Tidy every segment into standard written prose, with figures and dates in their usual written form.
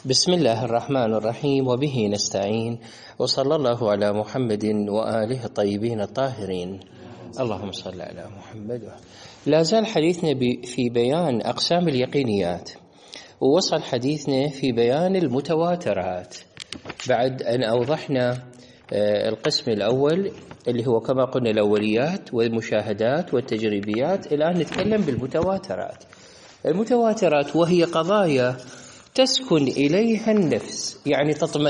بسم الله الرحمن الرحيم، وبه نستعين، وصلى الله على محمد وآله الطيبين الطاهرين. اللهم صل على محمد. لا زال حديثنا في بيان أقسام اليقينيات، ووصل حديثنا في بيان المتواترات بعد أن أوضحنا القسم الأول اللي هو كما قلنا الأوليات والمشاهدات والتجريبيات. الآن نتكلم بالمتواترات. المتواترات وهي قضايا تسكن إليها النفس، يعني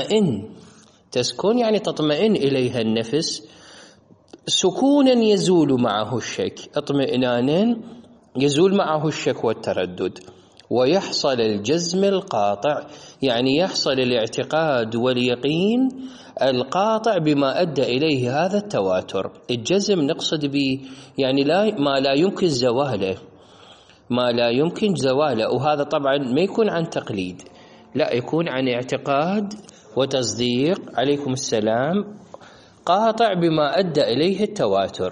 تطمئن إليها النفس سكونا يزول معه الشك، اطمئنانا يزول معه الشك والتردد، ويحصل الجزم القاطع، يعني يحصل الاعتقاد واليقين القاطع بما أدى إليه هذا التواتر. الجزم نقصد به يعني ما لا يمكن زواله، وهذا طبعا ما يكون عن تقليد، لا يكون عن اعتقاد وتصديق، عليكم السلام، قاطع بما أدى إليه التواتر.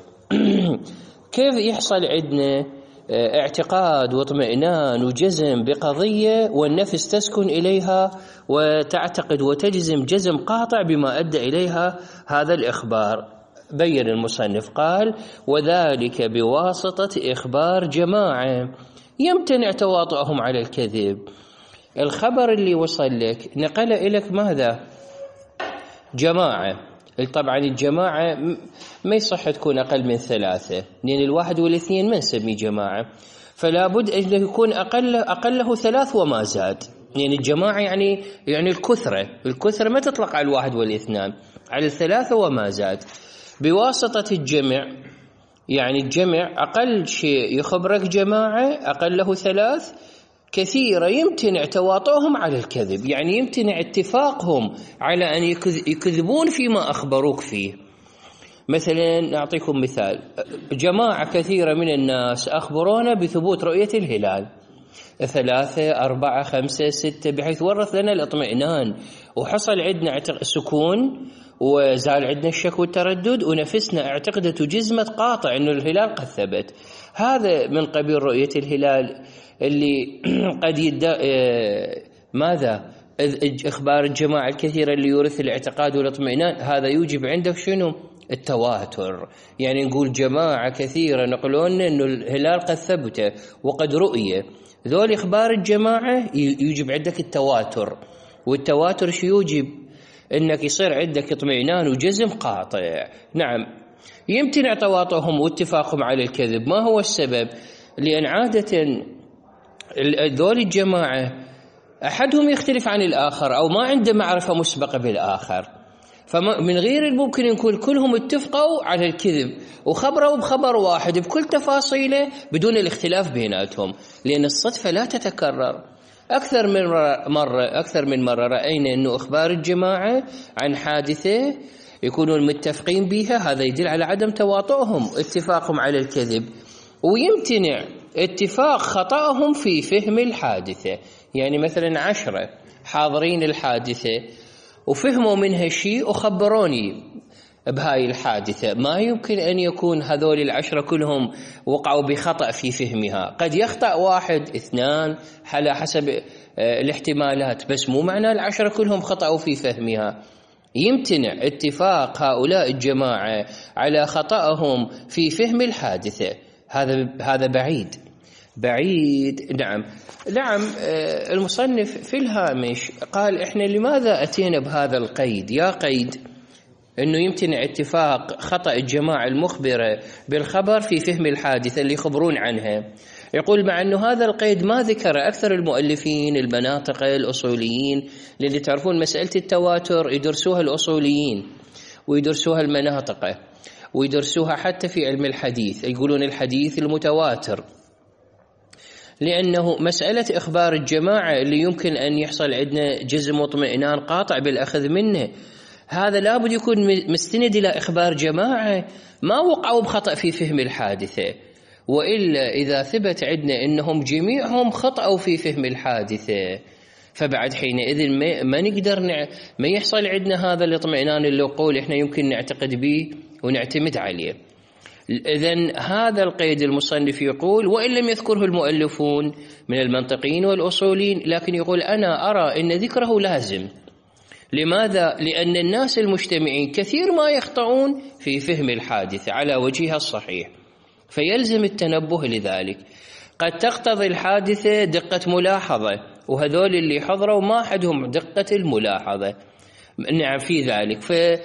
كيف يحصل عندنا اعتقاد واطمئنان وجزم بقضية والنفس تسكن إليها وتعتقد وتجزم جزم قاطع بما أدى إليها هذا الإخبار؟ بين المصنف قال: وذلك بواسطة إخبار جماعة يمتنع تواطؤهم على الكذب. الخبر اللي وصل لك نقل إليك ماذا؟ جماعة. طبعا الجماعة ما يصح تكون أقل من 3، لأن الواحد والاثنين ما نسميه جماعة، فلا بد أن يكون أقله 3 وما زاد. يعني الجماعة يعني الكثرة ما تطلق على الواحد والاثنان، على 3 وما زاد. بواسطة الجمع، يعني الجمع أقل شيء يخبرك جماعة أقله 3 كثيرة يمتنع تواطؤهم على الكذب، يعني يمتنع اتفاقهم على أن يكذبون فيما أخبروك فيه. مثلا نعطيكم مثال: جماعة كثيرة من الناس أخبرونا بثبوت رؤية الهلال 3 4 5 6، بحيث ورث لنا الاطمئنان وحصل عندنا سكون وزال عندنا الشك والتردد، ونفسنا اعتقدت وجزمت قاطع أنه الهلال قد ثبت. هذا من قبيل رؤية الهلال اللي قد ماذا؟ إخبار الجماعة الكثيرة اللي يورث الاعتقاد والاطمئنان، هذا يوجب عنده شنو؟ التواتر. يعني نقول جماعة كثيرة نقولون أنه الهلال قد ثبت وقد رؤية، ذول إخبار الجماعة يوجب عندك التواتر، والتواتر شو يوجب؟ إنك يصير عندك اطمئنان وجزم قاطع. نعم، يمتنع تواطؤهم واتفاقهم على الكذب. ما هو السبب؟ لأن عادة ذول الجماعة أحدهم يختلف عن الآخر أو ما عنده معرفة مسبقة بالآخر، فمن غير الممكن يكون كلهم اتفقوا على الكذب وخبروا بخبر واحد بكل تفاصيله بدون الاختلاف بيناتهم، لأن الصدفة لا تتكرر. أكثر من مرة رأينا أنه إخبار الجماعة عن حادثة يكونون متفقين بها، هذا يدل على عدم تواطؤهم اتفاقهم على الكذب، ويمتنع اتفاق خطأهم في فهم الحادثة. يعني مثلا 10 حاضرين الحادثة وفهموا منها شيء وخبروني بهاي الحادثة، ما يمكن أن يكون هذول 10 كلهم وقعوا بخطأ في فهمها. قد يخطأ 1 2 على حسب الاحتمالات، بس مو معنى 10 كلهم خطأوا في فهمها. يمتنع اتفاق هؤلاء الجماعة على خطأهم في فهم الحادثة. هذا بعيد. نعم. المصنف في الهامش قال: إحنا لماذا أتينا بهذا القيد؟ يا قيد أنه يمتنع اتفاق خطأ الجماعة المخبرة بالخبر في فهم الحادثة اللي يخبرون عنها. يقول: مع أنه هذا القيد ما ذكر أكثر المؤلفين المناطق الأصوليين، للي تعرفون مسألة التواتر يدرسوها الأصوليين ويدرسوها المناطق ويدرسوها حتى في علم الحديث، يقولون الحديث المتواتر، لأنه مسألة إخبار الجماعة اللي يمكن أن يحصل عندنا جزم واطمئنان قاطع بالأخذ منه، هذا لابد يكون مستند إلى إخبار جماعة ما وقعوا بخطأ في فهم الحادثة، وإلا إذا ثبت عندنا أنهم جميعهم خطأوا في فهم الحادثة، فبعد حينئذ ما نقدر ما يحصل عندنا هذا الاطمئنان اللي نقول إحنا يمكن نعتقد به ونعتمد عليه. إذن هذا القيد المصنف يقول وإن لم يذكره المؤلفون من المنطقيين والأصوليين، لكن يقول أنا أرى أن ذكره لازم. لماذا؟ لأن الناس المجتمعين كثير ما يخطئون في فهم الحادثة على وجهها الصحيح، فيلزم التنبه لذلك. قد تقتضي الحادثة دقة ملاحظة، وهذول اللي حضروا ما حدهم دقة الملاحظة. نعم في ذلك.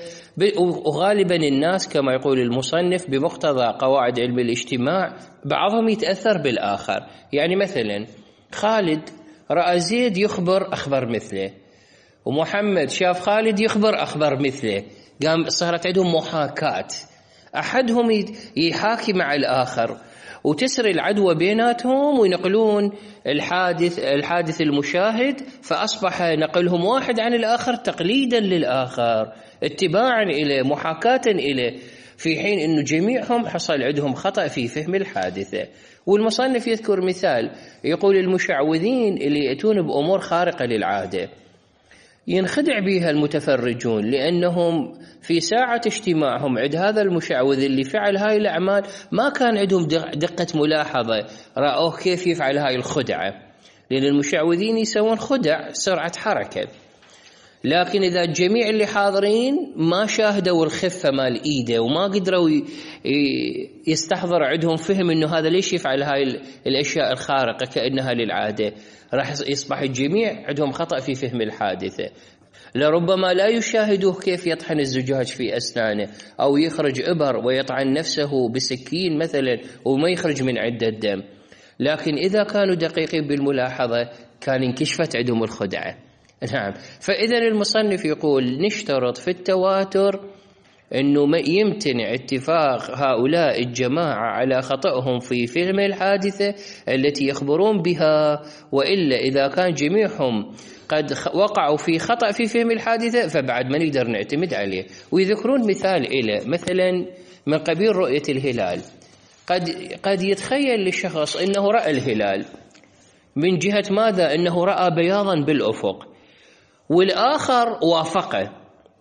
وغالبا الناس كما يقول المصنف بمقتضى قواعد علم الاجتماع بعضهم يتأثر بالآخر. يعني مثلا خالد رأى زيد يخبر أخبر مثله، ومحمد شاف خالد يخبر أخبر مثله، قام صارت عندهم محاكاة، أحدهم يحاكي مع الآخر وتسري العدوى بيناتهم وينقلون الحادث المشاهد، فأصبح نقلهم واحد عن الآخر تقليدا للآخر، اتباعا إليه، محاكاة إليه، في حين أنه جميعهم حصل عندهم خطأ في فهم الحادثة. والمصنف يذكر مثال يقول المشعوذين اللي يأتون بأمور خارقة للعادة ينخدع بها المتفرجون، لأنهم في ساعة اجتماعهم عند هذا المشعوذ اللي فعل هاي الأعمال ما كان عندهم دقة ملاحظة، رأوه كيف يفعل هاي الخدعة، لأن المشعوذين يسوون خدع سرعة حركة. لكن إذا الجميع اللي حاضرين ما شاهدوا الخفة مال إيده وما قدروا يستحضر عندهم فهم إنه هذا ليش يفعل هاي الأشياء الخارقة كأنها للعادة، راح يصبح الجميع عندهم خطأ في فهم الحادثة. لربما لا يشاهدوه كيف يطحن الزجاج في أسنانه، أو يخرج إبر ويطعن نفسه بسكين مثلا وما يخرج من عدة الدم، لكن إذا كانوا دقيقين بالملاحظة كان انكشفت عندهم الخدعة. نعم. فإذا المصنف يقول نشترط في التواتر أنه ما يمتنع اتفاق هؤلاء الجماعة على خطأهم في فهم الحادثة التي يخبرون بها، وإلا إذا كان جميعهم قد وقعوا في خطأ في فهم الحادثة فبعد ما نقدر نعتمد عليه. ويذكرون مثال إلى مثلا من قبيل رؤية الهلال. قد يتخيل للشخص أنه رأى الهلال من جهة ماذا؟ أنه رأى بياضا بالأفق، والآخر وافقه،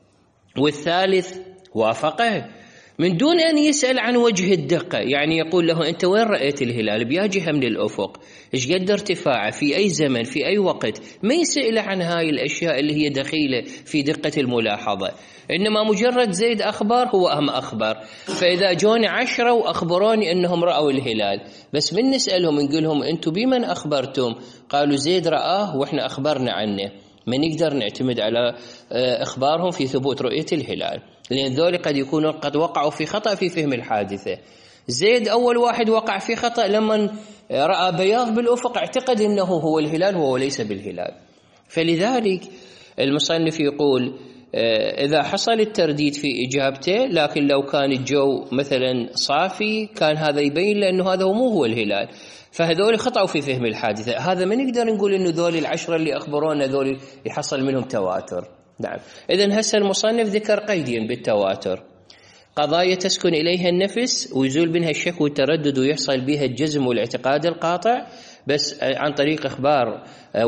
والثالث وافقه من دون أن يسأل عن وجه الدقة. يعني يقول له أنت وين رأيت الهلال؟ بيا جهة من الأفق، إيش قد ارتفاعه، في أي زمن، في أي وقت، ما يسأل عن هاي الأشياء اللي هي دخيلة في دقة الملاحظة، إنما مجرد زيد أخبار هو أهم أخبار. فإذا جوني 10 وأخبروني أنهم رأوا الهلال، بس من نسألهم نقولهم أنتم بمن أخبرتم؟ قالوا زيد رآه وإحنا أخبرنا عنه، ما نقدر نعتمد على إخبارهم في ثبوت رؤية الهلال، لأن ذول قد يكونوا قد وقعوا في خطأ في فهم الحادثة. زيد أول واحد وقع في خطأ لما رأى بياض بالأفق، اعتقد أنه هو الهلال وهو ليس بالهلال. فلذلك المصنف يقول إذا حصل الترديد في إجابته، لكن لو كان الجو مثلا صافي كان هذا يبين لأنه هذا مو هو الهلال، فهذول خطأوا في فهم الحادثة. هذا ما نقدر نقول إنه ذول 10 اللي أخبرونا ذول يحصل منهم تواتر. نعم. إذن هسه المصنف ذكر قيدين بالتواتر: قضايا تسكن إليها النفس ويزول منها الشك والتردد ويحصل بها الجزم والاعتقاد القاطع، بس عن طريق إخبار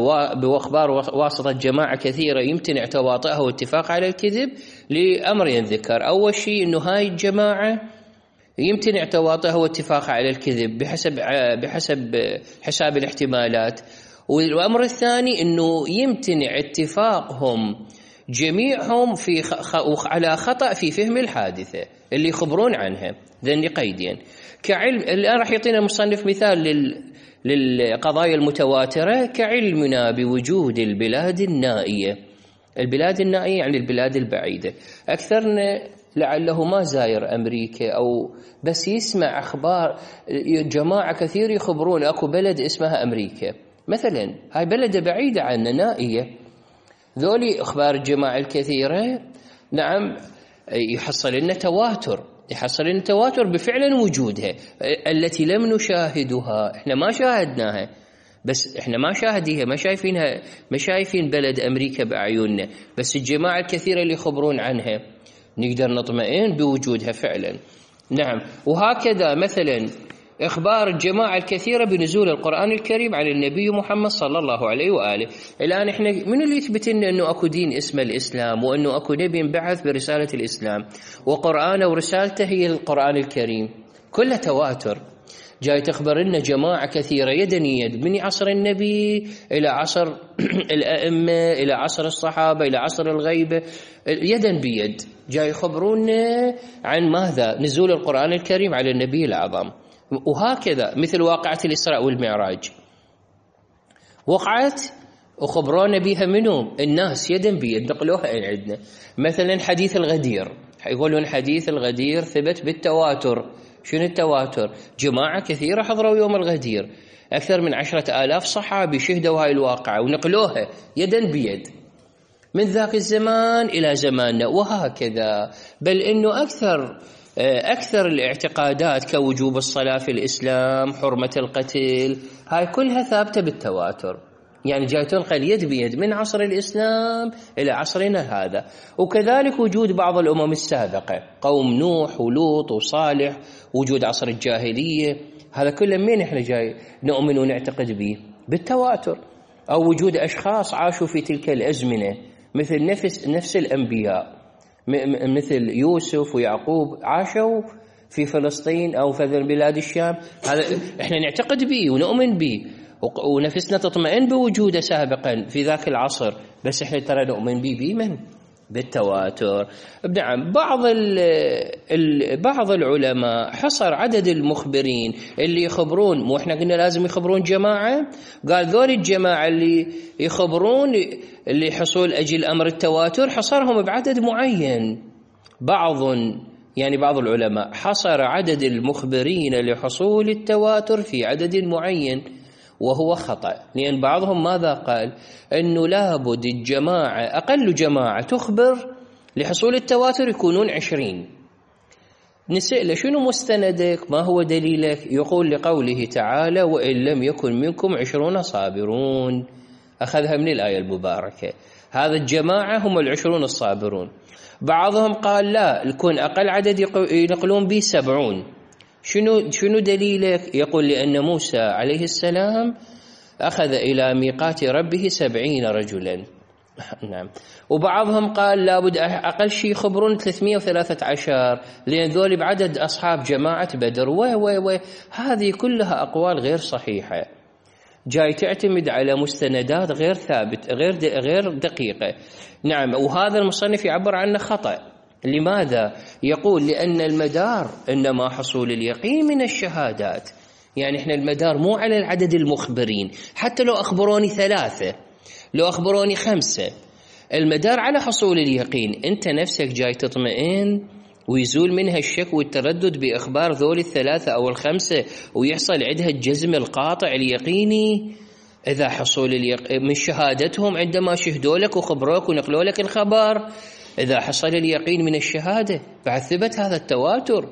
واسطة جماعة كثيرة يمتنع تواطئها واتفاق على الكذب لأمرين ذكر. أول شيء إنه هاي الجماعة يمتنع تواطئها واتفاق على الكذب بحسب حساب الاحتمالات، والأمر الثاني إنه يمتنع اتفاقهم جميعهم على خطأ في فهم الحادثة اللي يخبرون عنها. ذني قيدين كعلم. الآن راح يعطينا المصنف مثال للقضايا المتواترة كعلمنا بوجود البلاد النائية. البلاد النائية يعني البلاد البعيدة. أكثرنا لعله ما زاير أمريكا أو بس يسمع أخبار جماعة كثير يخبرون أكو بلد اسمها أمريكا مثلا، هاي بلد بعيدة عنا نائية. ذولي أخبار الجماعة الكثيرة نعم يحصل لنا تواتر بفعلا وجودها التي لم نشاهدها، احنا ما شاهدناها، بس احنا ما شاهديها، ما شايفينها، ما شايفين بلد أمريكا بأعيننا، بس الجماعة الكثيرة اللي يخبرون عنها نقدر نطمئن بوجودها فعلا. نعم. وهكذا مثلا إخبار الجماعة الكثيرة بنزول القرآن الكريم على النبي محمد صلى الله عليه وآله. الآن إحنا من اللي يثبت لنا أنه أكو دين اسمه الإسلام، وأنه أكو نبي انبعث برسالة الإسلام، وقرآنه ورسالته هي القرآن الكريم؟ كلها تواتر. جاي تخبرنا جماعة كثيرة يدا يد من عصر النبي إلى عصر الأئمة، إلى عصر الصحابة، إلى عصر الغيبة، يدا بيد جاي يخبرونا عن ماذا؟ نزول القرآن الكريم على النبي الأعظم. وهكذا مثل واقعة الإسراء والمعراج، وقعت وخبرونا بها منهم الناس يدا بيد، نقلوها عندنا. مثلا حديث الغدير، يقولون حديث الغدير ثبت بالتواتر. شنو التواتر؟ جماعة كثيرة حضروا يوم الغدير، أكثر من 10,000 صحابي شهدوا هاي الواقعة ونقلوها يدا بيد من ذاك الزمان إلى زماننا. وهكذا، بل إنه أكثر الاعتقادات كوجوب الصلاة في الإسلام، حرمة القتل، هاي كلها ثابتة بالتواتر. يعني جاي تنقل يد بيد من عصر الإسلام إلى عصرنا هذا. وكذلك وجود بعض الأمم السابقة، قوم نوح ولوط وصالح، وجود عصر الجاهلية، هذا كله من إحنا جاي نؤمن ونعتقد به؟ بالتواتر. أو وجود أشخاص عاشوا في تلك الأزمنة مثل نفس الأنبياء، مثل يوسف ويعقوب عاشوا في فلسطين أو في بلاد الشام، هذا إحنا نعتقد به ونؤمن به، ونفسنا تطمئن بوجوده سابقا في ذاك العصر، بس احنا ترى نؤمن به بمن؟ بالتواتر. نعم، بعض العلماء حصر عدد المخبرين اللي يخبرون، مو احنا قلنا لازم يخبرون جماعة، قال ذول الجماعة اللي يخبرون لحصول أجل أمر التواتر حصرهم بعدد معين. بعض العلماء حصر عدد المخبرين لحصول التواتر في عدد معين، وهو خطأ، لأن بعضهم ماذا قال؟ أنه لابد الجماعة، أقل جماعة تخبر لحصول التواتر يكونون 20. نسأل شنو مستندك؟ ما هو دليلك؟ يقول لقوله تعالى: وإن لم يكن منكم 20 صابرون، أخذها من الآية المباركة. هذا الجماعة هم 20 الصابرون. بعضهم قال لا، يكون أقل عدد ينقلون به 70. شنو دليلك؟ يقول لأن موسى عليه السلام أخذ إلى ميقات ربه 70 رجلا. نعم. وبعضهم قال لابد أقل شيء يخبرون 313، لأن ذول بعدد أصحاب جماعة بدر. هذه كلها أقوال غير صحيحة، جاي تعتمد على مستندات غير ثابت، غير دقيقة. نعم. وهذا المصنف يعبر عنه خطأ. لماذا؟ يقول لأن المدار إنما حصول اليقين من الشهادات. يعني إحنا المدار مو على العدد المخبرين، حتى لو أخبروني 3، لو أخبروني 5، المدار على حصول اليقين. أنت نفسك جاي تطمئن ويزول منها الشك والتردد بإخبار ذول 3 أو 5، ويحصل عندها الجزم القاطع اليقيني إذا حصول من شهادتهم عندما شهدوا لك وخبروك ونقلوا لك الخبر. إذا حصل اليقين من الشهادة بعد ثبت هذا التواتر.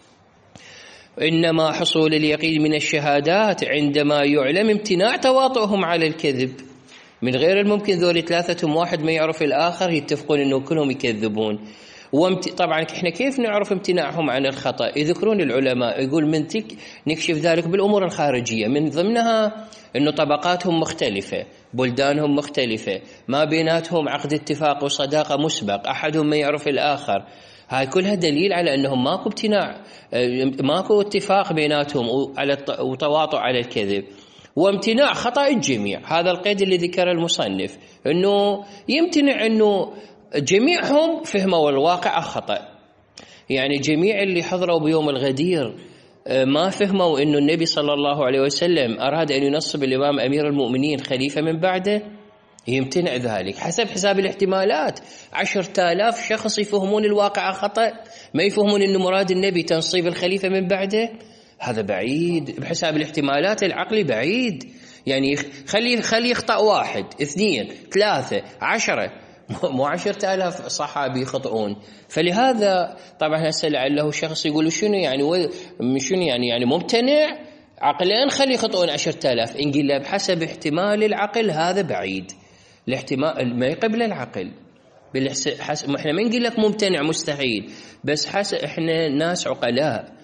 إنما حصول اليقين من الشهادات عندما يعلم امتناع تواطؤهم على الكذب. من غير الممكن ذول 3 واحد ما يعرف الآخر يتفقون إنه كلهم يكذبون. طبعا احنا كيف نعرف امتناعهم عن الخطأ؟ يذكرون العلماء يقول من تلك نكشف ذلك بالأمور الخارجية، من ضمنها إنه طبقاتهم مختلفة، بلدانهم مختلفة، ما بيناتهم عقد اتفاق وصداقة مسبق، أحدهم ما يعرف الآخر. هاي كلها دليل على أنهم ماكو امتناع، ماكو اتفاق بيناتهم وتواطؤ على الكذب، وامتناع خطأ الجميع. هذا القيد اللي ذكر المصنف، أنه يمتنع أنه جميعهم فهموا الواقع خطأ. يعني جميع اللي حضروا بيوم الغدير ما فهموا أنه النبي صلى الله عليه وسلم أراد أن ينصب الإمام أمير المؤمنين خليفة من بعده، يمتنع ذلك حسب حساب الاحتمالات. 10,000 شخص يفهمون الواقع خطأ، ما يفهمون أنه مراد النبي تنصيب الخليفة من بعده. هذا بعيد بحساب الاحتمالات العقلي، بعيد. يعني خلي يخطأ 1 2 3 10، مو 10,000 صحابي يخطئون. فلهذا طبعا هسه لعله شخص يقول شنو يعني ممتنع عقليا خلي يخطئون 10,000. إن قلنا بحسب احتمال العقل هذا بعيد، الاحتمال ما يقبل العقل. احنا ما نقول لك ممتنع مستحيل، بس احنا ناس عقلاء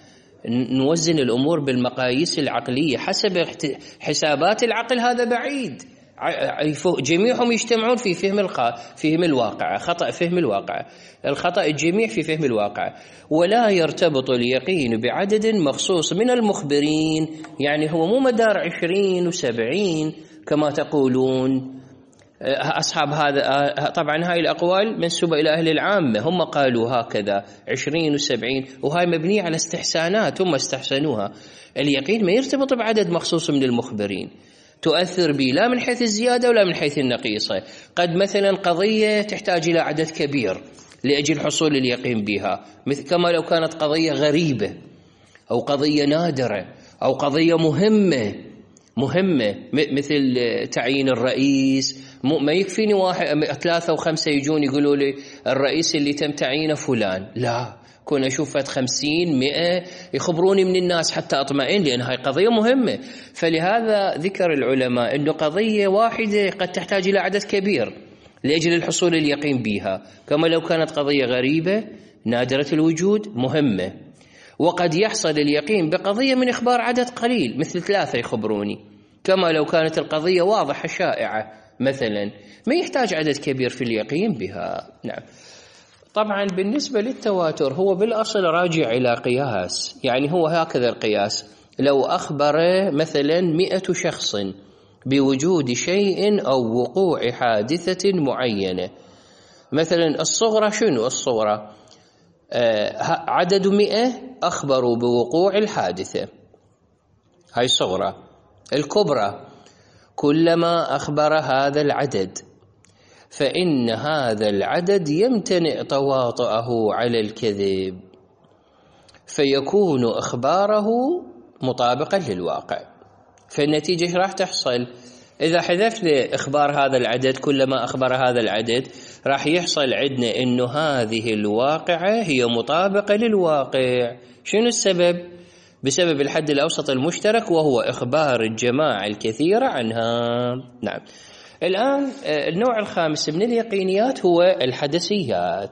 نوزن الأمور بالمقاييس العقلية حسب حسابات العقل. هذا بعيد جميعهم يجتمعون في فهم الواقع، خطأ فهم الواقع، الخطأ الجميع في فهم الواقع. ولا يرتبط اليقين بعدد مخصوص من المخبرين، يعني هو مو مدار 20 و70 كما تقولون أصحاب هذا. طبعا هاي الأقوال منسوبة إلى أهل العامة، هم قالوا هكذا 20 و70، وهاي مبنية على استحسانات هم استحسنوها. اليقين ما يرتبط بعدد مخصوص من المخبرين، تؤثر به لا من حيث الزيادة ولا من حيث النقيصة. قد مثلا قضية تحتاج إلى عدد كبير لأجل حصول اليقين بها، كما لو كانت قضية غريبة أو قضية نادرة أو قضية مهمة مثل تعيين الرئيس. ما يكفيني 3 أو 5 يجون يقولوا لي الرئيس اللي تم تعيينه فلان، لا، كون أشوف 50 100 يخبروني من الناس حتى أطمئن، لأن هاي قضية مهمة. فلهذا ذكر العلماء أنه قضية واحدة قد تحتاج إلى عدد كبير لأجل الحصول اليقين بها، كما لو كانت قضية غريبة نادرة الوجود مهمة. وقد يحصل اليقين بقضية من إخبار عدد قليل مثل 3 يخبروني، كما لو كانت القضية واضحة شائعة مثلا، ما يحتاج عدد كبير في اليقين بها. نعم. طبعا بالنسبة للتواتر هو بالأصل راجع إلى قياس، يعني هو هكذا القياس: لو أخبر مثلا 100 شخص بوجود شيء أو وقوع حادثة معينة، مثلا الصغرى، شنو الصغرى؟ عدد 100 أخبروا بوقوع الحادثة، هاي صغرى. الكبرى كلما أخبر هذا العدد فإن هذا العدد يمتنع تواطؤه على الكذب، فيكون إخباره مطابقا للواقع. فالنتيجة راح تحصل إذا حذفنا إخبار هذا العدد، كلما أخبر هذا العدد راح يحصل عندنا إنه هذه الواقعة هي مطابقة للواقع. شنو السبب؟ بسبب الحد الأوسط المشترك، وهو إخبار الجماعة الكثيرة عنها. نعم. الآن النوع الخامس من اليقينيات هو الحدسيات.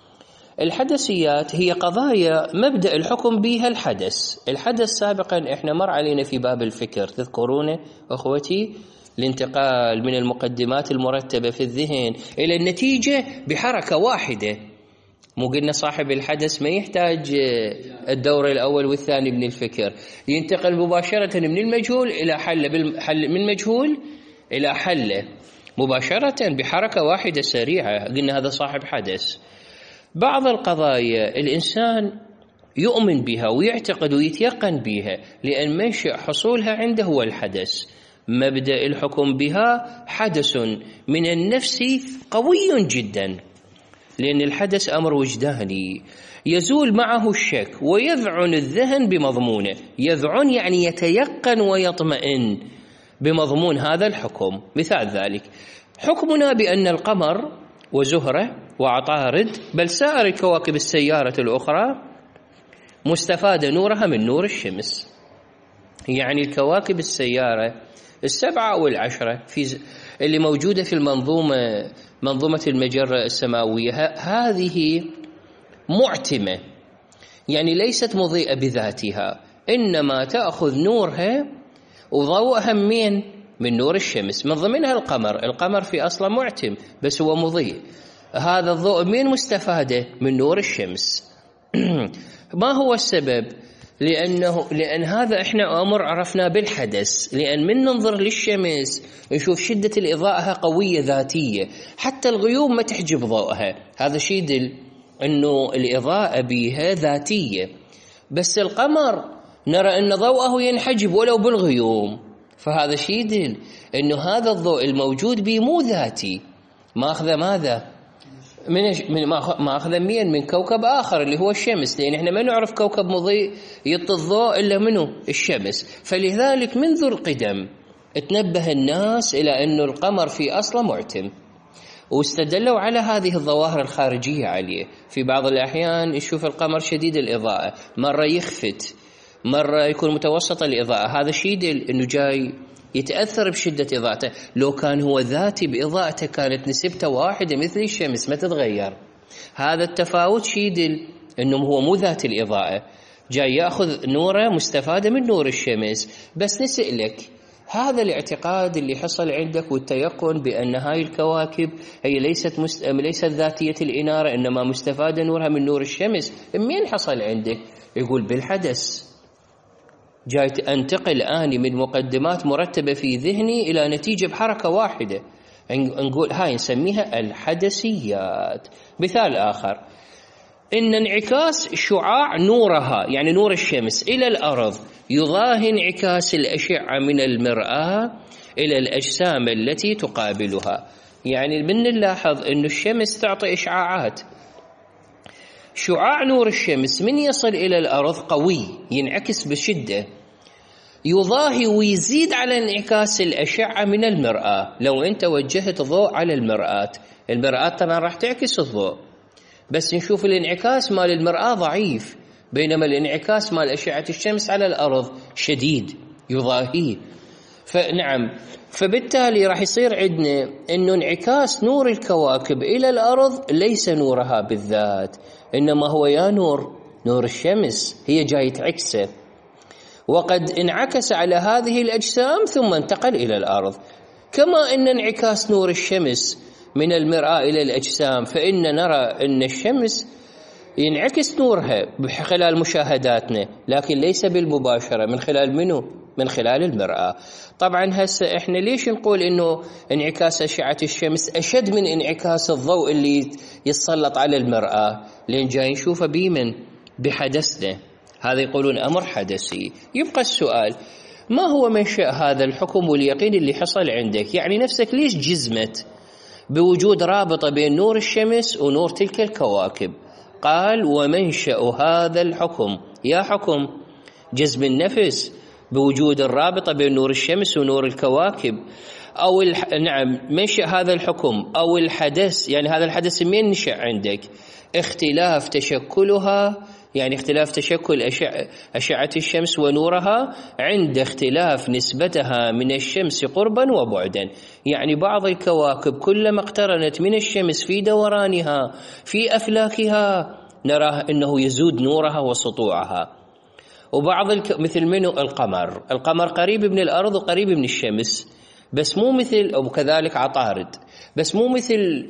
الحدسيات هي قضايا مبدأ الحكم بها الحدث سابقا احنا مر علينا في باب الفكر، تذكرونه أخوتي؟ الانتقال من المقدمات المرتبة في الذهن إلى النتيجة بحركة واحدة. مو قلنا صاحب الحدث ما يحتاج الدور الأول والثاني من الفكر، ينتقل مباشرة من المجهول إلى من مجهول إلى حله مباشرة بحركة واحدة سريعة، قلنا هذا صاحب حدث. بعض القضايا الإنسان يؤمن بها ويعتقد ويتيقن بها، لأن منشأ حصولها عنده هو الحدث. مبدأ الحكم بها حدث من النفس قوي جدا، لأن الحدث أمر وجداني يزول معه الشك ويذعن الذهن بمضمونه. يذعن يعني يتيقن ويطمئن بمضمون هذا الحكم. مثال ذلك حكمنا بأن القمر وزهرة وعطارد بل سائر الكواكب السيارة الأخرى مستفاد نورها من نور الشمس. يعني الكواكب السيارة 7 أو 10 اللي موجودة في منظومة المجرة السماوية، هذه معتمة، يعني ليست مضيئة بذاتها، إنما تأخذ نورها وضوءها من نور الشمس، من ضمنها القمر في أصله معتم بس هو مضيء. هذا الضوء مستفاده من نور الشمس. ما هو السبب؟ لأن هذا إحنا عرفنا بالحدث، لأن من ننظر للشمس نشوف شدة الإضاءة قوية ذاتية، حتى الغيوم ما تحجب ضوءها، هذا شيء يدل أنه الإضاءة بها ذاتية. بس القمر نرى أن ضوءه ينحجب ولو بالغيوم، فهذا شيء يدل أنه هذا الضوء الموجود به مو ذاتي، ما أخذ ماذا؟ ما أخذ من كوكب آخر اللي هو الشمس، لأن إحنا ما نعرف كوكب مضيء يعطي الضوء إلا منه الشمس. فلذلك منذ القدم تنبه الناس إلى أن القمر في أصله معتم، واستدلوا على هذه الظواهر الخارجية عليه. في بعض الأحيان نشوف القمر شديد الإضاءة، مرة يخفت، مرة يكون متوسط الإضاءة، هذا شيء يدل أنه جاي يتأثر بشدة إضاءته. لو كان هو ذاتي بإضاءته كانت نسبته واحدة مثل الشمس ما تتغير. هذا التفاوت شيء يدل أنه هو مو ذات الإضاءة، جاي يأخذ نوره مستفادة من نور الشمس. بس نسألك، هذا الاعتقاد اللي حصل عندك والتيقن بأن هاي الكواكب هي ليست ذاتية الإنارة، إنما مستفادة نورها من نور الشمس، منين حصل عندك؟ يقول بالحدث. جاي أنتقل أني من مقدمات مرتبة في ذهني إلى نتيجة بحركة واحدة، نقول هاي نسميها الحدثيات. مثال آخر، إن انعكاس شعاع نورها يعني نور الشمس إلى الأرض يضاهي انعكاس الأشعة من المرآة إلى الأجسام التي تقابلها. يعني من نلاحظ أن الشمس تعطي إشعاعات، شعاع نور الشمس من يصل إلى الأرض قوي ينعكس بشدة، يضاهي ويزيد على انعكاس الأشعة من المرآة. لو أنت وجهت ضوء على المرآة طبعا راح تعكس الضوء، بس نشوف الانعكاس مال المرآة ضعيف، بينما الانعكاس مال أشعة الشمس على الأرض شديد يضاهيه. فنعم، فبالتالي راح يصير عندنا إنه انعكاس نور الكواكب إلى الأرض ليس نورها بالذات، إنما هو يا نور الشمس هي جاي تعكسه، وقد انعكس على هذه الأجسام ثم انتقل إلى الأرض. كما أن انعكاس نور الشمس من المرآة إلى الأجسام، فإن نرى أن الشمس ينعكس نورها خلال مشاهداتنا، لكن ليس بالمباشرة. من خلال منه؟ من خلال المرآة. طبعا هسه احنا ليش نقول انه انعكاس أشعة الشمس أشد من انعكاس الضوء اللي يتسلط على المرآة؟ لأن جاي نشوفه بحدثنا، هذا يقولون أمر حدثي. يبقى السؤال، ما هو منشأ هذا الحكم واليقين اللي حصل عندك؟ يعني نفسك ليش جزمت بوجود رابطة بين نور الشمس ونور تلك الكواكب؟ قال: ومنشأ هذا الحكم، يا حكم جزم النفس بوجود الرابطة بين نور الشمس ونور الكواكب، أو نعم منشأ هذا الحكم أو الحدث، يعني هذا الحدث من نشأ عندك؟ اختلاف تشكلها، يعني اختلاف تشكل أشعة الشمس ونورها عند اختلاف نسبتها من الشمس قربا وبعدا. يعني بعض الكواكب كلما اقترنت من الشمس في دورانها في أفلاكها نراه أنه يزود نورها وسطوعها. وبعض مثل منه القمر قريب من الأرض وقريب من الشمس، بس مو مثل، أو كذلك عطارد، بس مو مثل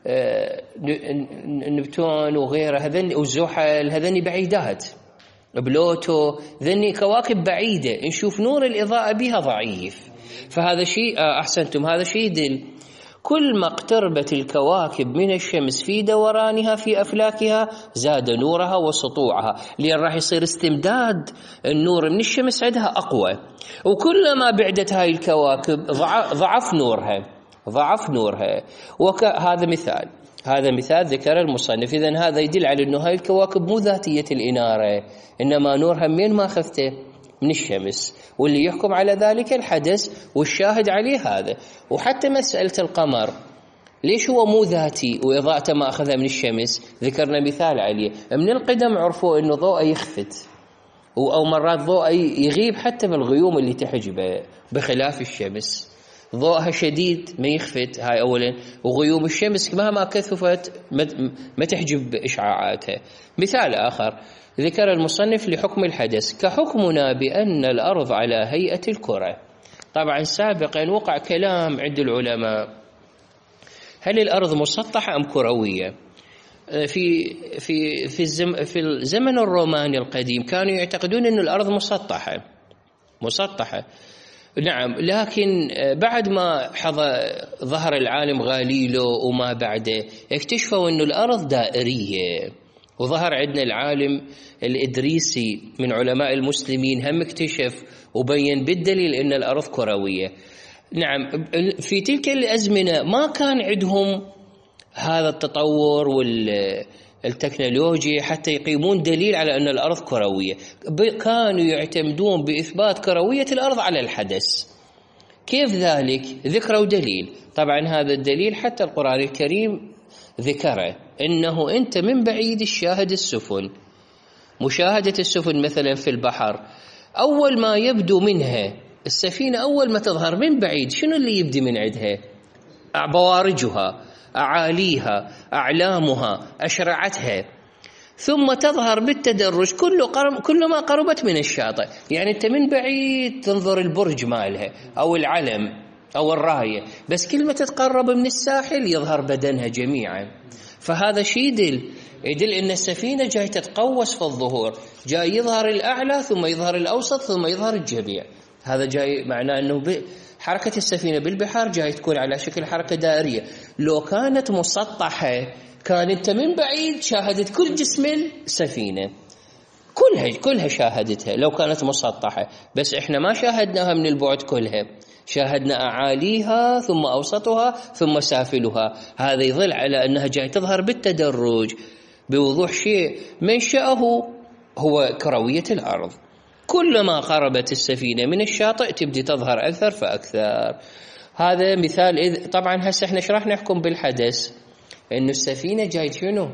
نبتون وغيره هذني وزحل، هذني بعيدات، بلوتو، ذني كواكب بعيدة نشوف نور الإضاءة بها ضعيف. فهذا شيء أحسنتم، هذا شيء يدل كل ما اقتربت الكواكب من الشمس في دورانها في أفلاكها زاد نورها وسطوعها، لأن راح يصير استمداد النور من الشمس عندها أقوى، وكلما بعدت هاي الكواكب ضعف نورها. هذا مثال ذكر المصنف. إذن هذا يدل على أنه هاي الكواكب مو ذاتية الإنارة، إنما نورها من ما خفته من الشمس، واللي يحكم على ذلك الحدث والشاهد عليه هذا. وحتى مسألة القمر ليش هو مو ذاتي وإضاءته ما أخذها من الشمس؟ ذكرنا مثال عليه. من القدم عرفوا أنه ضوء يخفت، أو مرات ضوء يغيب حتى بالغيوم اللي تحجبه، بخلاف الشمس ضوءها شديد ما يخفت، هاي أولا، وغيوم الشمس مهما كثفت ما تحجب إشعاعاتها. مثال آخر ذكر المصنف لحكم الحدث كحكمنا بأن الأرض على هيئة الكرة. طبعا سابقا وقع كلام عند العلماء، هل الأرض مسطحة أم كروية؟ في الزمن الروماني القديم كانوا يعتقدون أن الأرض مسطحة. نعم، لكن بعد ما ظهر العالم غاليليو وما بعده اكتشفوا أن الأرض دائرية. وظهر عندنا العالم الإدريسي من علماء المسلمين هم اكتشف وبين بالدليل أن الأرض كروية. نعم، في تلك الأزمنة ما كان عندهم هذا التطور والتكنولوجيا حتى يقيمون دليل على أن الأرض كروية، كانوا يعتمدون بإثبات كروية الأرض على الحدث. كيف ذلك؟ ذكروا دليل. طبعا هذا الدليل حتى القرآن الكريم ذكره، إنه أنت من بعيد الشاهد السفن، مشاهدة السفن مثلا في البحر، أول ما يبدو منها السفينة، أول ما تظهر من بعيد شنو اللي يبدي من عندها؟ بوارجها، أعاليها، أعلامها، أشرعتها. ثم تظهر بالتدرج كلما قربت من الشاطئ. يعني أنت من بعيد تنظر البرج مالها أو العلم أو الراية، بس كل ما تتقرب من الساحل يظهر بدنها جميعا. فهذا شيء يدل أن السفينة جاي تتقوس في الظهور، جاي يظهر الأعلى ثم يظهر الأوسط ثم يظهر الجميع. هذا جاي معناه أنه حركة السفينة بالبحار جاي تكون على شكل حركة دائرية. لو كانت مسطحة كان أنت من بعيد شاهدت كل جسم السفينة، كلها شاهدتها لو كانت مسطحة، بس إحنا ما شاهدناها من البعد كلها، شاهدنا أعاليها ثم أوسطها ثم سافلها. هذا يظل على أنها جاي تظهر بالتدرج بوضوح. شيء منشأه هو كروية الأرض، كلما قربت السفينة من الشاطئ تبدي تظهر أكثر فأكثر. هذا مثال. طبعا هسه احنا راح نحكم بالحدث إنه السفينة جاي شنو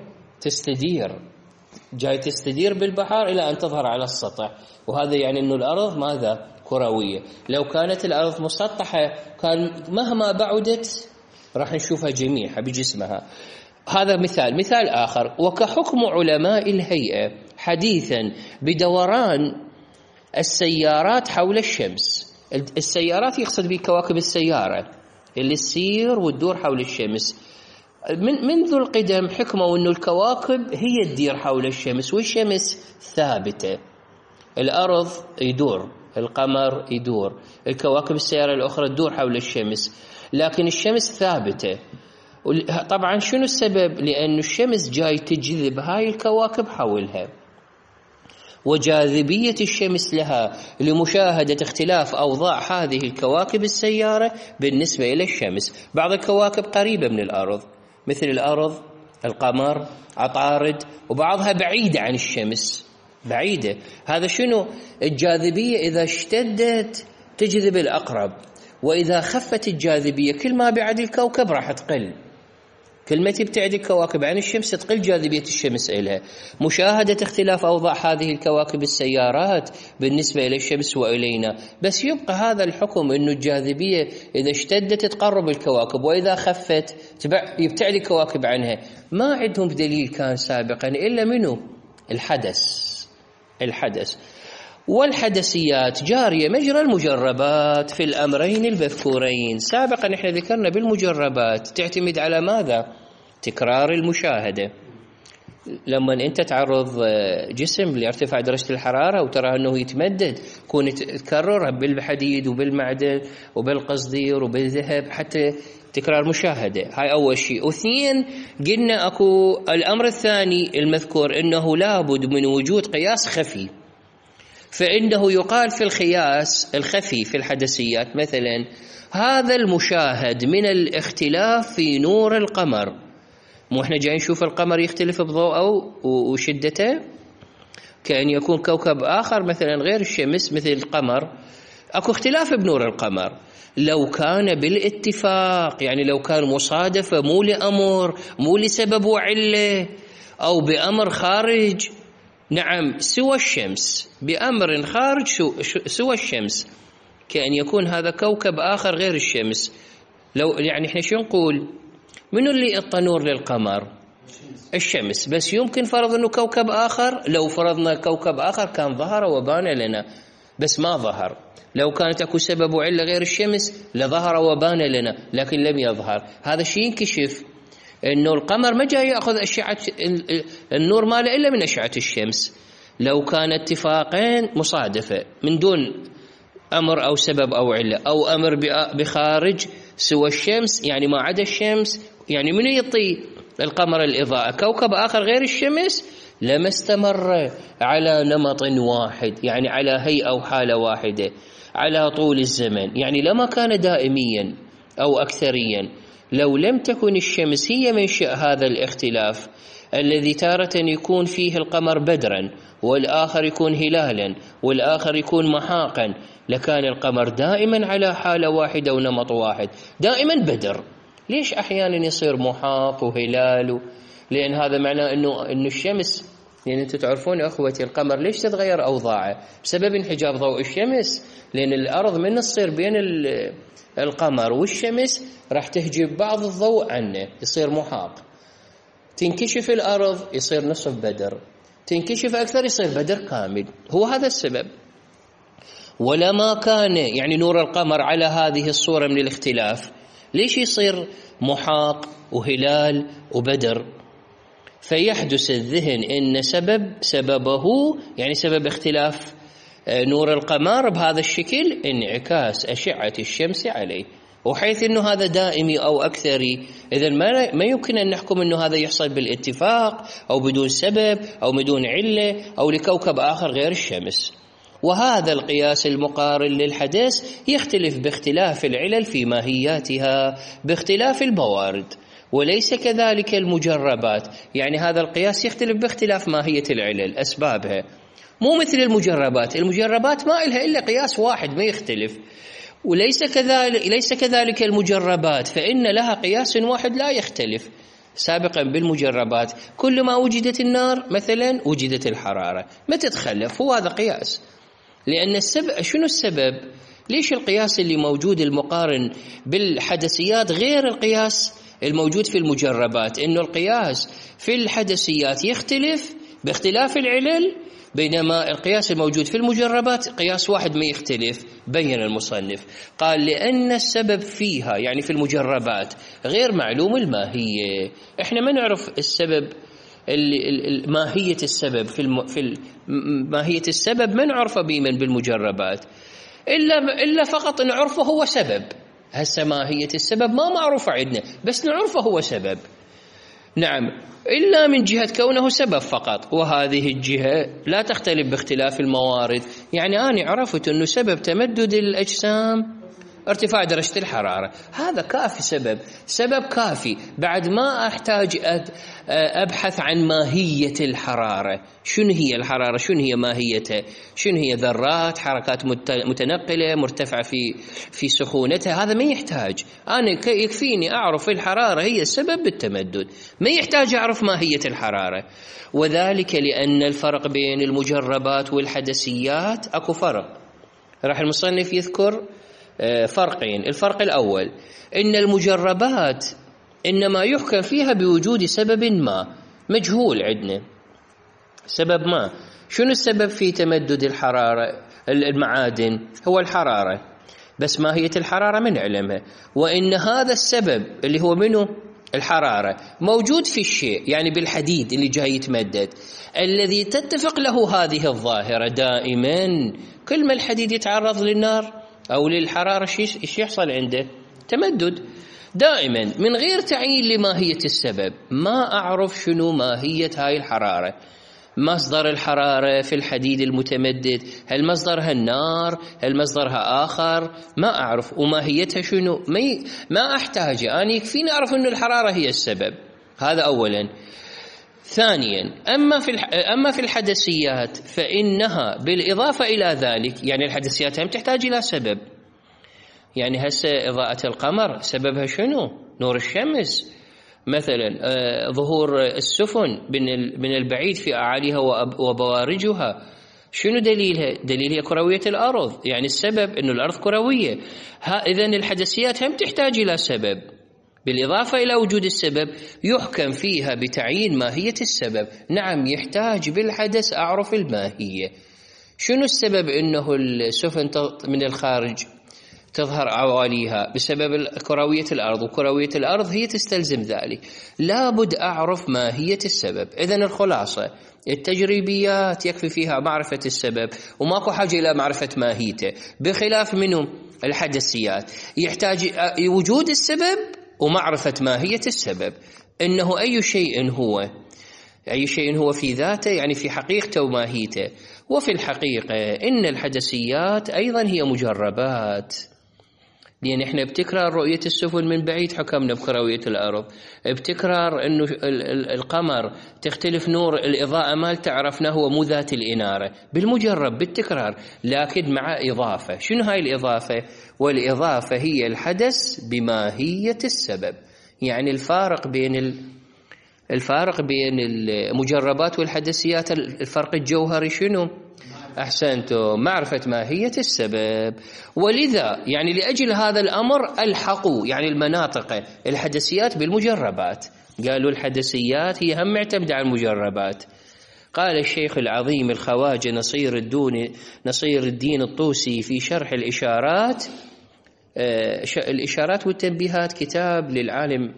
جاي تستدير بالبحر إلى أن تظهر على السطح، وهذا يعني إنه الأرض ماذا؟ كروية. لو كانت الأرض مسطحة كان مهما بعدت راح نشوفها جميعها بجسمها. هذا مثال آخر. وكحكم علماء الهيئة حديثا بدوران السيارات حول الشمس. السيارات يقصد به كواكب السيارة اللي تسير وتدور حول الشمس. منذ القدم حكموا أن الكواكب هي تدير حول الشمس والشمس ثابتة. الأرض يدور، القمر يدور، الكواكب السيارة الأخرى تدور حول الشمس، لكن الشمس ثابتة. طبعا شنو السبب؟ لأن الشمس جاي تجذب هاي الكواكب حولها، وجاذبية الشمس لها لمشاهدة اختلاف أوضاع هذه الكواكب السيارة بالنسبة إلى الشمس. بعض الكواكب قريبة من الأرض مثل الأرض، القمر، عطارد، وبعضها بعيدة عن الشمس، بعيدة. هذا شنو؟ الجاذبية إذا اشتدت تجذب الأقرب، وإذا خفت الجاذبية كل ما بعد الكوكب راح تقل، كل ما تبتعد الكواكب عن الشمس تقل جاذبية الشمس إليها. مشاهدة اختلاف أوضاع هذه الكواكب السيارات بالنسبة إلى الشمس وإلينا، بس يبقى هذا الحكم إنه الجاذبية إذا اشتدت تقرب الكواكب وإذا خفت يبتعد الكواكب عنها. ما عندهم دليل كان سابقا إلا منه الحدث. والحدثيات جارية مجرى المجربات في الأمرين المذكورين. سابقا احنا ذكرنا بالمجربات تعتمد على ماذا؟ تكرار المشاهدة. لما انت تعرض جسم لارتفاع درجة الحرارة وترى انه يتمدد، كون تكرر بالحديد وبالمعدن وبالقصدير وبالذهب حتى تكرار مشاهدة. هاي أول شيء. واثنين، قلنا أكو الأمر الثاني المذكور إنه لابد من وجود قياس خفي، فإنه يقال في القياس الخفي في الحدثيات مثلا هذا المشاهد من الاختلاف في نور القمر. مو احنا جاي نشوف القمر يختلف بضوءه وشدته، كأن يكون كوكب آخر مثلا غير الشمس مثل القمر، أكو اختلاف بنور القمر. لو كان بالاتفاق، يعني لو كان مصادفة مو لأمر مو لسبب وعلة أو بأمر خارج، نعم سوى الشمس، بأمر خارج سوى الشمس، كأن يكون هذا كوكب آخر غير الشمس. لو يعني احنا شو نقول؟ منو اللي يعطى نور للقمر؟ الشمس. بس يمكن فرض انه كوكب آخر، لو فرضنا كوكب آخر كان ظهر وبان لنا، بس ما ظهر. لو كانت اكو سبب وعلة غير الشمس لظهر وبان لنا، لكن لم يظهر. هذا الشيء ينكشف انه القمر ما جاي ياخذ اشعه النور ماله الا من اشعه الشمس. لو كان اتفاقين مصادفه من دون امر او سبب او عله، او امر بخارج سوى الشمس، يعني ما عدا الشمس، يعني من يعطي القمر الاضاءه؟ كوكب اخر غير الشمس، لما استمر على نمط واحد، يعني على هيئه او حاله واحده على طول الزمن، يعني لما كان دائميا او اكثريا. لو لم تكن الشمس هي منشأ هذا الاختلاف الذي تارة يكون فيه القمر بدرا والآخر يكون هلالا والآخر يكون محاقا، لكان القمر دائما على حالة واحدة ونمط واحد، دائما بدر. ليش أحيانا يصير محاق وهلال؟ لأن هذا معناه أنه الشمس، يعني أنتم تعرفون أخوتي القمر ليش تتغير أوضاعه؟ بسبب انحجاب ضوء الشمس، لأن الأرض من تصير بين القمر والشمس راح تحجب بعض الضوء عنه، يصير محاق، تنكشف الأرض يصير نصف بدر. تنكشف أكثر يصير بدر كامل. هو هذا السبب. ولما كان يعني نور القمر على هذه الصورة من الاختلاف، ليش يصير محاق وهلال وبدر؟ فيحدث الذهن إن سببه يعني سبب اختلاف نور القمر بهذا الشكل انعكاس أشعة الشمس عليه، وحيث أنه هذا دائمي أو أكثري، إذن ما يمكن أن نحكم أنه هذا يحصل بالاتفاق أو بدون سبب أو بدون علة أو لكوكب آخر غير الشمس. وهذا القياس المقارن للحدث يختلف باختلاف العلل في ماهياتها باختلاف الموارد، وليس كذلك المجربات. يعني هذا القياس يختلف باختلاف ماهية العلل أسبابها، مو مثل المجربات ما إلها إلا قياس واحد ما يختلف. ليس كذلك المجربات، فإن لها قياس واحد لا يختلف. سابقا بالمجربات كل ما وجدت النار مثلا وجدت الحرارة، ما تتخلف، هو هذا قياس. لأن السبب شنو السبب؟ ليش القياس اللي موجود المقارن بالحدثيات غير القياس الموجود في المجربات؟ إنه القياس في الحدثيات يختلف باختلاف العلل، بينما القياس الموجود في المجربات قياس واحد ما يختلف. بين المصنف قال لأن السبب فيها يعني في المجربات غير معلوم الماهية. احنا ما نعرف السبب، ماهية السبب في ماهية السبب ما نعرفه بمن بالمجربات، إلا فقط نعرفه هو سبب. هسه ماهية السبب ما معروفة عندنا، بس نعرفه هو سبب. نعم، إلا من جهة كونه سبب فقط، وهذه الجهة لا تختلف باختلاف الموارد. يعني أنا عرفت أنه سبب تمدد الأجسام ارتفاع درجة الحرارة، هذا كافي، سبب كافي. بعد ما أحتاج أبحث عن ماهية الحرارة، شنو هي الحرارة، شنو هي ماهيتها، شنو هي ذرات، حركات متنقلة مرتفعة في سخونتها، هذا ما يحتاج. أنا يكفيني أعرف الحرارة هي السبب بالتمدد، ما يحتاج أعرف ماهية الحرارة. وذلك لأن الفرق بين المجربات والحدثيات أكو فرق. راح المصنف يذكر فرقين. الفرق الأول إن المجربات إنما يحكم فيها بوجود سبب ما مجهول عندنا، سبب ما. شنو السبب في تمدد الحرارة؟ المعادن هو الحرارة، بس ماهية الحرارة من علمها. وإن هذا السبب اللي هو منه الحرارة موجود في الشيء، يعني بالحديد اللي جاي يتمدد، الذي تتفق له هذه الظاهرة دائما. كل ما الحديد يتعرض للنار أو للحرارة إيش يحصل عنده؟ تمدد دائما، من غير تعيين لماهية السبب. ما أعرف شنو ماهية هاي الحرارة، مصدر الحرارة في الحديد المتمدد، هل مصدرها النار، هل مصدرها آخر، ما أعرف. وماهيتها شنو ما أحتاج، أنا يكفيني أعرف أن الحرارة هي السبب. هذا أولا. ثانيا، أما في الحدثيات فإنها بالإضافة إلى ذلك، يعني الحدثيات هم تحتاج إلى سبب. يعني هسه إضاءة القمر سببها شنو؟ نور الشمس مثلا. ظهور السفن من البعيد في أعاليها وبوارجها، شنو دليلها؟ دليلها كروية الأرض، يعني السبب أنه الأرض كروية. إذن الحدثيات هم تحتاج إلى سبب، بالإضافة إلى وجود السبب يحكم فيها بتعيين ماهية السبب. نعم، يحتاج بالحدث أعرف الماهية. شنو السبب؟ إنه السفن من الخارج تظهر عواليها بسبب كروية الأرض، وكروية الأرض هي تستلزم ذلك. لابد أعرف ماهية السبب. إذن الخلاصة، التجريبيات يكفي فيها معرفة السبب وماكو حاجة إلى معرفة ماهيته، بخلاف منهم الحدثيات يحتاج وجود السبب ومعرفة ماهية السبب. إنه أي شيء هو في ذاته، يعني في حقيقته وماهيته. وفي الحقيقة إن الحدثيات أيضا هي مجربات، لأن إحنا بتكرار رؤية السفن من بعيد حكمنا بكروية الأرض، بتكرار إنه القمر تختلف نور الإضاءة مالته عرفنا هو مو ذات الإنارة، بالمجرب بالتكرار، لكن مع إضافة. شنو هاي الإضافة؟ والإضافة هي الحدث بماهية السبب. يعني الفارق بين المجربات والحدثيات، الفرق الجوهري شنو؟ أحسنتم، معرفة ماهية السبب. ولذا يعني لأجل هذا الأمر ألحقوا يعني المناطق الحدثيات بالمجربات، قالوا الحدثيات هي هم معتمدة على المجربات، قال الشيخ العظيم الخواجة نصير الدين الطوسي في شرح الإشارات والتنبيهات، كتاب للعالم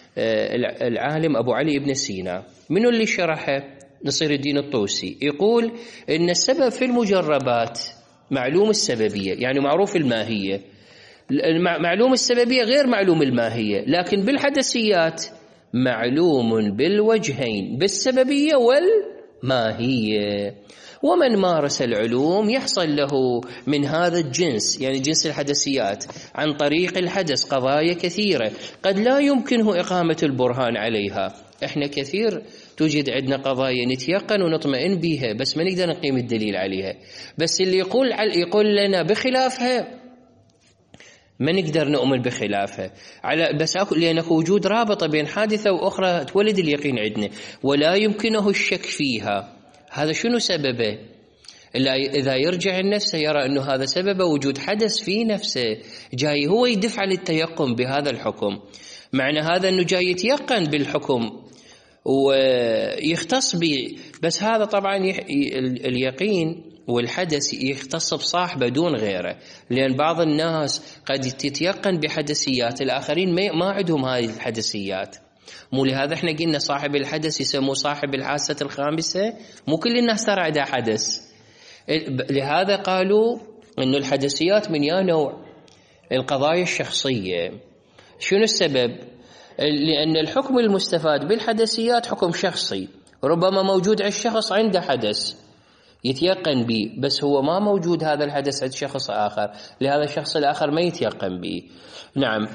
العالم أبو علي بن سينا. منو اللي شرحه؟ نصير الدين الطوسي. يقول إن السبب في المجربات معلوم السببية، يعني معروف الماهية. معلوم السببية غير معلوم الماهية، لكن بالحدثيات معلوم بالوجهين، بالسببية والماهية. ومن مارس العلوم يحصل له من هذا الجنس، يعني جنس الحدثيات، عن طريق الحدث قضايا كثيرة قد لا يمكنه إقامة البرهان عليها. احنا كثير توجد عندنا قضايا نتيقن ونطمئن بها، بس ما نقدر نقيم الدليل عليها. بس اللي يقول لنا بخلافها ما نقدر نؤمن بخلافها، بس لأن وجود رابطة بين حادثة وأخرى تولد اليقين عندنا ولا يمكنه الشك فيها. هذا شنو سببه؟ إذا يرجع النفس يرى أنه هذا سبب وجود حدث في نفسه، جاي هو يدفع للتيقن بهذا الحكم. معنى هذا أنه جاي يتيقن بالحكم ويختص به، بس هذا طبعا اليقين والحدث يختص بصاحبه دون غيره، لأن بعض الناس قد تتيقن بحدثيات الآخرين ما عندهم هذه الحدثيات. مو لهذا احنا قلنا صاحب الحدث يسموه صاحب الحاسة الخامسة، مو كل الناس ترى عندها حدث. لهذا قالوا انه الحدثيات من يا نوع القضايا الشخصية. شنو السبب؟ لأن الحكم المستفاد بالحدثيات حكم شخصي، ربما موجود عند الشخص عنده حدث يتيقن به، بس هو ما موجود هذا الحدث عند شخص آخر، لهذا الشخص الآخر ما يتيقن به. نعم.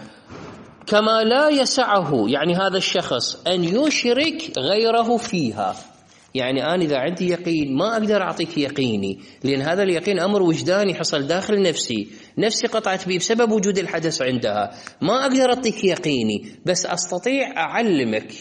كما لا يسعه يعني هذا الشخص أن يشرك غيره فيها، يعني أنا إذا عندي يقين ما أقدر أعطيك يقيني، لأن هذا اليقين أمر وجداني حصل داخل نفسي قطعت به بسبب وجود الحدث عندها، ما أقدر أعطيك يقيني، بس أستطيع أعلمك،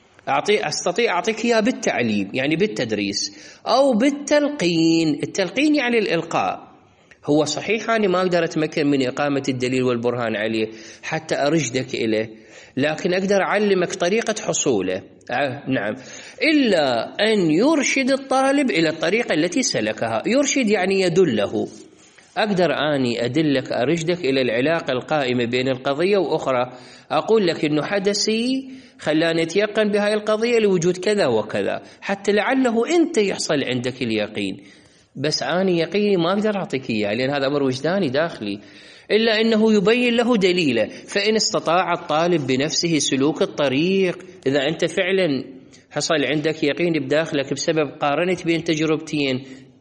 أستطيع أعطيك إياه بالتعليم يعني بالتدريس أو بالتلقين. التلقين يعني الإلقاء. هو صحيح أنا ما أقدر أتمكن من إقامة الدليل والبرهان عليه حتى أرشدك إليه، لكن أقدر أعلمك طريقة حصوله. نعم. إلا أن يرشد الطالب إلى الطريقة التي سلكها. يرشد يعني يدله. أقدر أني أدلك أرشدك إلى العلاقة القائمة بين القضية وأخرى، أقول لك إنه حدثي خلاني أتيقن بهاي القضية لوجود كذا وكذا، حتى لعله أنت يحصل عندك اليقين، بس أنا يقيني ما أقدر أعطيك إياه لأن هذا أمر وجداني داخلي. إلا أنه يبين له دليله، فإن استطاع الطالب بنفسه سلوك الطريق، إذا أنت فعلا حصل عندك يقين بداخلك بسبب قارنت بين تجربتين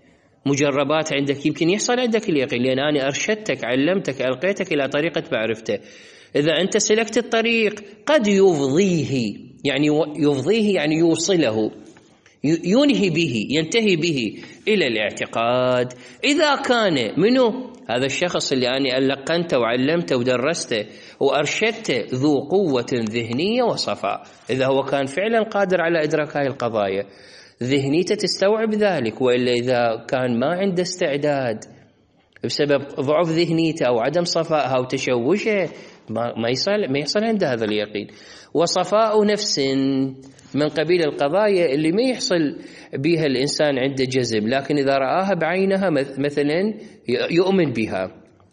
مجربات عندك، يمكن يحصل عندك اليقين لأن أنا أرشدتك علمتك ألقيتك إلى طريقة معرفته. إذا أنت سلكت الطريق قد يفضيه يعني يوصله، ينهي به، ينتهي به إلى الاعتقاد. إذا كان منه هذا الشخص اللي أنا لقنته وعلمته ودرسته وأرشدته ذو قوة ذهنية وصفاء، إذا هو كان فعلا قادر على إدراك هاي القضايا، ذهنيته تستوعب ذلك. وإلا إذا كان ما عنده استعداد بسبب ضعف ذهنيته أو عدم صفائها وتشوشه، ما يصل عنده هذا اليقين. وصفاء نفس من قبيل القضايا اللي ما يحصل بها الإنسان عنده جزم، لكن إذا رآها بعينها مثلا يؤمن بها.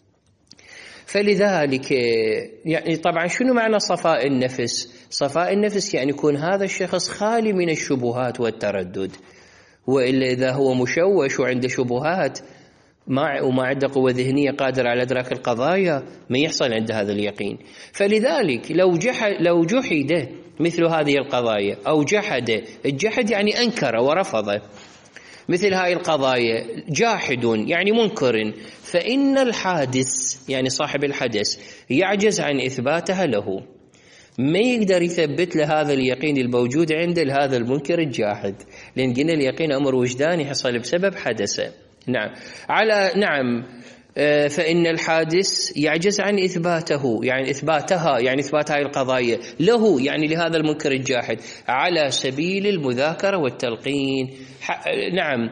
فلذلك يعني طبعا شنو معنى صفاء النفس؟ صفاء النفس يعني يكون هذا الشخص خالي من الشبهات والتردد، وإلا إذا هو مشوش وعنده شبهات وما عنده قوة ذهنية قادر على إدراك القضايا، ما يحصل عنده هذا اليقين. فلذلك لو جحد مثل هذه القضايا أو الجحد يعني أنكر ورفض مثل هاي القضايا، جاحد يعني منكر، فإن الحادث يعني صاحب الحدث يعجز عن إثباتها له، ما يقدر يثبت له هذا اليقين الموجود عنده لهذا المنكر الجاحد، لأن قلنا اليقين أمر وجداني حصل بسبب حدثه. نعم. فإن الحادث يعجز عن إثباته يعني إثباتها يعني إثبات هاي القضايا له يعني لهذا المنكر الجاحد على سبيل المذاكرة والتلقين. نعم.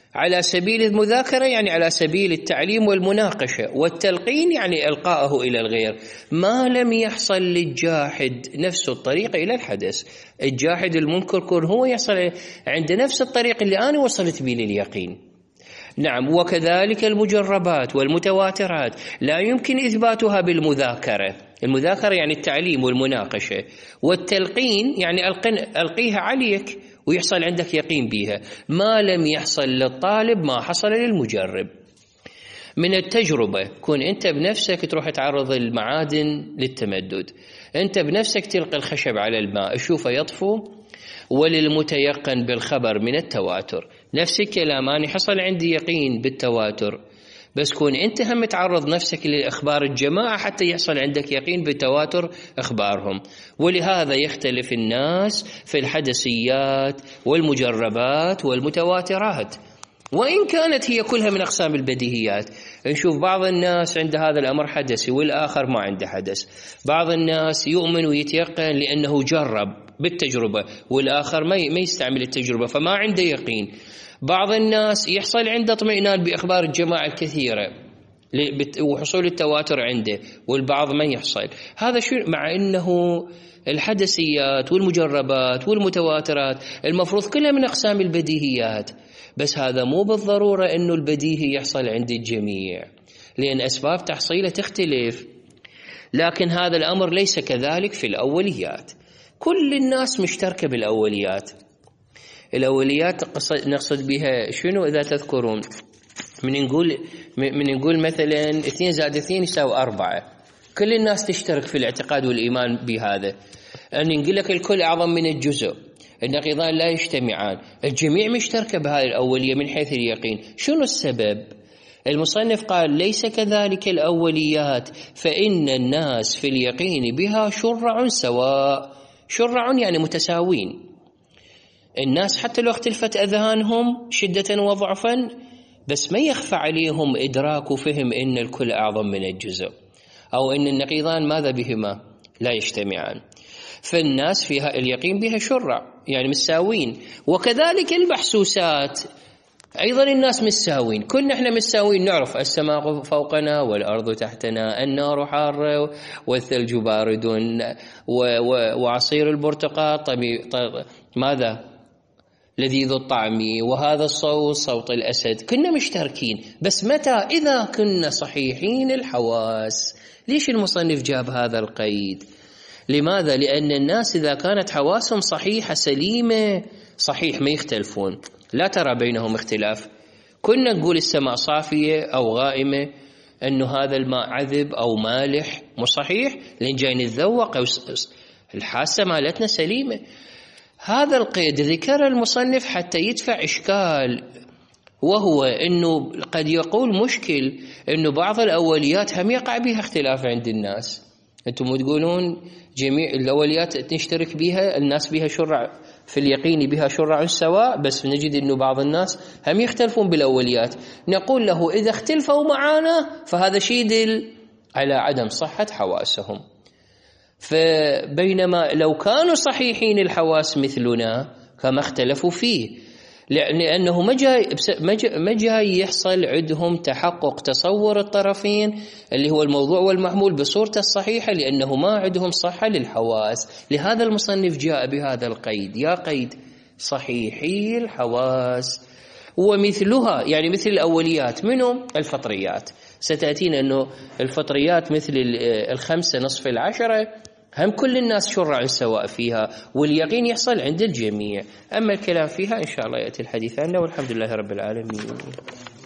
على سبيل المذاكرة يعني على سبيل التعليم والمناقشة، والتلقين يعني إلقاءه إلى الغير، ما لم يحصل للجاحد نفس الطريق إلى الحدث. الجاحد المنكر كون هو يحصل عند نفس الطريق اللي أنا وصلت به لليقين. نعم، وكذلك المجربات والمتواترات لا يمكن إثباتها بالمذاكرة. المذاكرة يعني التعليم والمناقشة، والتلقين يعني ألقيها عليك ويحصل عندك يقين بها، ما لم يحصل للطالب ما حصل للمجرب. من التجربة كون أنت بنفسك تروح تعرض المعادن للتمدد، أنت بنفسك تلقي الخشب على الماء تشوفه يطفو، وللمتيقن بالخبر من التواتر. نفس الكلام أنا حصل عندي يقين بالتواتر، بس كون أنت هم تعرض نفسك لأخبار الجماعة حتى يحصل عندك يقين بتواتر أخبارهم. ولهذا يختلف الناس في الحدثيات والمجربات والمتواترات، وإن كانت هي كلها من أقسام البديهيات. نشوف بعض الناس عند هذا الأمر حدثي والآخر ما عنده حدث، بعض الناس يؤمن ويتيقن لأنه جرب بالتجربة، والآخر ما يستعمل التجربة فما عنده يقين. بعض الناس يحصل عنده اطمئنان بأخبار الجماعة الكثيرة وحصول التواتر عنده، والبعض ما يحصل. هذا شو مع أنه الحدثيات والمجربات والمتواترات المفروض كلها من أقسام البديهيات، بس هذا مو بالضرورة أنه البديهي يحصل عند الجميع، لأن أسباب تحصيله تختلف. لكن هذا الأمر ليس كذلك في الأوليات، كل الناس مشتركة بالأوليات. الأوليات نقصد بها شنو؟ إذا تذكرون من نقول مثلا 2 زائد 2 يساوي 4، كل الناس تشترك في الاعتقاد والإيمان بهذا. أن نقول لك الكل أعظم من الجزء، النقيضان لا يجتمعان، الجميع مشتركة بهذه الأولية من حيث اليقين. شنو السبب؟ المصنف قال ليس كذلك الأوليات، فإن الناس في اليقين بها شرع سواء. شرع يعني متساوين، الناس حتى لو اختلفت أذهانهم شدة وضعفا، بس ما يخفى عليهم إدراك وفهم إن الكل أعظم من الجزء، أو إن النقيضان ماذا بهما لا يجتمعان. فالناس فيها اليقين بها شرع يعني مساوين. وكذلك المحسوسات أيضا الناس مساوين، كلنا احنا مساوين، نعرف السماء فوقنا والأرض تحتنا، النار حارة والثلج بارد وعصير البرتقال ماذا لذيذ الطعم، وهذا الصوت صوت الأسد، كنا مشتركين. بس متى؟ إذا كنا صحيحين الحواس. ليش المصنف جاب هذا القيد؟ لماذا؟ لأن الناس إذا كانت حواسهم صحيحة سليمة صحيح ما يختلفون، لا ترى بينهم اختلاف. كنا نقول السماء صافية أو غائمة، أنه هذا الماء عذب أو مالح، مو صحيح لأن جاي نتذوق، أو الحاسة مالتنا سليمة. هذا القيد ذكر المصنف حتى يدفع إشكال، وهو أنه قد يقول مشكل أنه بعض الأوليات هم يقع بها اختلاف عند الناس. أنتم تقولون جميع الأوليات نشترك بها، الناس بها شرع في اليقين بها شرع سواء، بس نجد أنه بعض الناس هم يختلفون بالأوليات. نقول له إذا اختلفوا معنا فهذا شيء يدل على عدم صحة حواسهم. فبينما لو كانوا صحيحين الحواس مثلنا فما اختلفوا فيه، لأنه ما جاي يحصل عندهم تحقق تصور الطرفين اللي هو الموضوع والمحمول بصورته الصحيحة، لأنه ما عندهم صحة للحواس. لهذا المصنف جاء بهذا القيد، يا قيد صحيحي الحواس ومثلها، يعني مثل الأوليات منهم الفطريات. ستأتينا أنه الفطريات مثل 5 نصف 10 هم كل الناس شرع سواء فيها، واليقين يحصل عند الجميع. أما الكلام فيها إن شاء الله يأتي الحديث عنه، والحمد لله رب العالمين.